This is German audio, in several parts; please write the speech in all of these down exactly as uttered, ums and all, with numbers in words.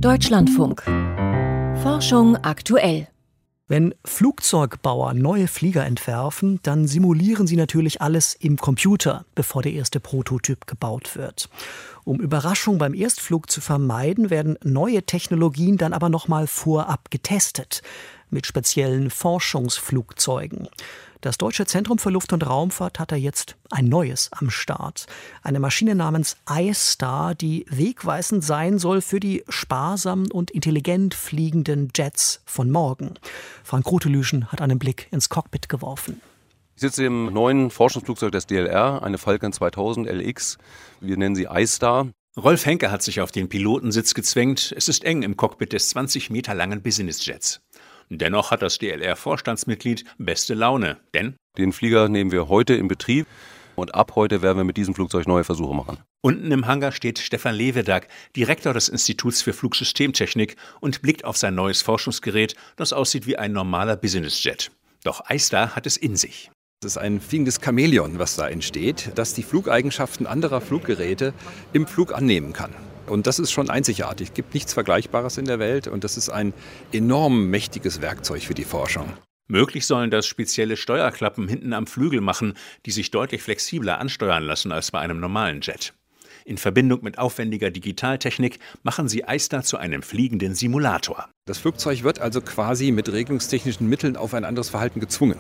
Deutschlandfunk. Forschung aktuell. Wenn Flugzeugbauer neue Flieger entwerfen, dann simulieren sie natürlich alles im Computer, bevor der erste Prototyp gebaut wird. Um Überraschung beim Erstflug zu vermeiden, werden neue Technologien dann aber nochmal vorab getestet. Mit speziellen Forschungsflugzeugen. Das Deutsche Zentrum für Luft- und Raumfahrt hat da jetzt ein neues am Start. Eine Maschine namens iStar, die wegweisend sein soll für die sparsamen und intelligent fliegenden Jets von morgen. Frank Grotelüschen hat einen Blick ins Cockpit geworfen. Ich sitze im neuen Forschungsflugzeug des D L R, eine Falcon zweitausend L X. Wir nennen sie iStar. Rolf Henke hat sich auf den Pilotensitz gezwängt. Es ist eng im Cockpit des zwanzig Meter langen Businessjets. Dennoch hat das D L R-Vorstandsmitglied beste Laune, denn den Flieger nehmen wir heute in Betrieb und ab heute werden wir mit diesem Flugzeug neue Versuche machen. Unten im Hangar steht Stefan Lewedag, Direktor des Instituts für Flugsystemtechnik, und blickt auf sein neues Forschungsgerät, das aussieht wie ein normaler Businessjet. Doch iStar hat es in sich. Es ist ein fliegendes Chamäleon, was da entsteht, das die Flugeigenschaften anderer Fluggeräte im Flug annehmen kann. Und das ist schon einzigartig. Es gibt nichts Vergleichbares in der Welt und das ist ein enorm mächtiges Werkzeug für die Forschung. Möglich sollen das spezielle Steuerklappen hinten am Flügel machen, die sich deutlich flexibler ansteuern lassen als bei einem normalen Jet. In Verbindung mit aufwendiger Digitaltechnik machen sie iStar zu einem fliegenden Simulator. Das Flugzeug wird also quasi mit regelungstechnischen Mitteln auf ein anderes Verhalten gezwungen.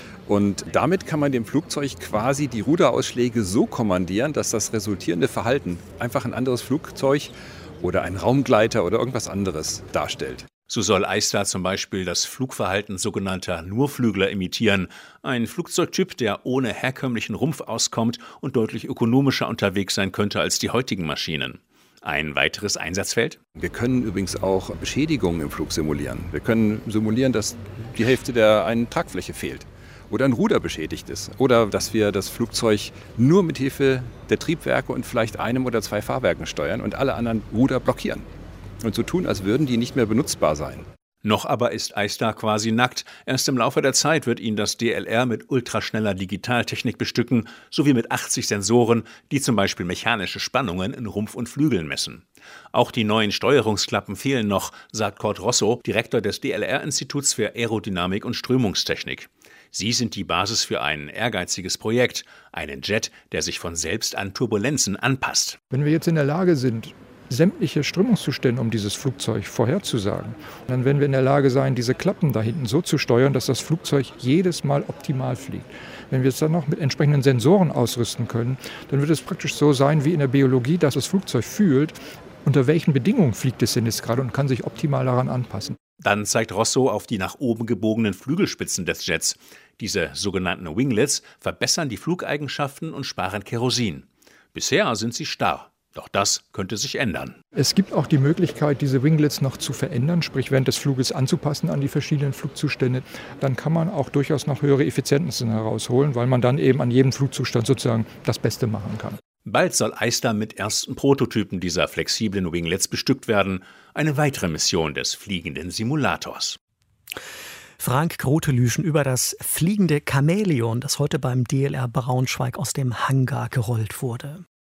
Und damit kann man dem Flugzeug quasi die Ruderausschläge so kommandieren, dass das resultierende Verhalten einfach ein anderes Flugzeug oder ein Raumgleiter oder irgendwas anderes darstellt. So soll iStar zum Beispiel das Flugverhalten sogenannter Nurflügler imitieren. Ein Flugzeugtyp, der ohne herkömmlichen Rumpf auskommt und deutlich ökonomischer unterwegs sein könnte als die heutigen Maschinen. Ein weiteres Einsatzfeld? Wir können übrigens auch Beschädigungen im Flug simulieren. Wir können simulieren, dass die Hälfte der einen Tragfläche fehlt. Oder ein Ruder beschädigt ist. Oder dass wir das Flugzeug nur mit Hilfe der Triebwerke und vielleicht einem oder zwei Fahrwerken steuern und alle anderen Ruder blockieren. Und so tun, als würden die nicht mehr benutzbar sein. Noch aber ist iStar quasi nackt. Erst im Laufe der Zeit wird ihn das D L R mit ultraschneller Digitaltechnik bestücken, sowie mit achtzig Sensoren, die zum Beispiel mechanische Spannungen in Rumpf und Flügeln messen. Auch die neuen Steuerungsklappen fehlen noch, sagt Kurt Rosso, Direktor des D L R-Instituts für Aerodynamik und Strömungstechnik. Sie sind die Basis für ein ehrgeiziges Projekt, einen Jet, der sich von selbst an Turbulenzen anpasst. Wenn wir jetzt in der Lage sind, sämtliche Strömungszustände um dieses Flugzeug vorherzusagen, dann werden wir in der Lage sein, diese Klappen da hinten so zu steuern, dass das Flugzeug jedes Mal optimal fliegt. Wenn wir es dann noch mit entsprechenden Sensoren ausrüsten können, dann wird es praktisch so sein wie in der Biologie, dass das Flugzeug fühlt, unter welchen Bedingungen fliegt es denn jetzt gerade und kann sich optimal daran anpassen. Dann zeigt Rosso auf die nach oben gebogenen Flügelspitzen des Jets. Diese sogenannten Winglets verbessern die Flugeigenschaften und sparen Kerosin. Bisher sind sie starr. Doch das könnte sich ändern. Es gibt auch die Möglichkeit, diese Winglets noch zu verändern, sprich während des Fluges anzupassen an die verschiedenen Flugzustände. Dann kann man auch durchaus noch höhere Effizienzen herausholen, weil man dann eben an jedem Flugzustand sozusagen das Beste machen kann. Bald soll iStar mit ersten Prototypen dieser flexiblen Winglets bestückt werden. Eine weitere Mission des fliegenden Simulators. Frank Grotelüschen über das fliegende Chamäleon, das heute beim D L R Braunschweig aus dem Hangar gerollt wurde.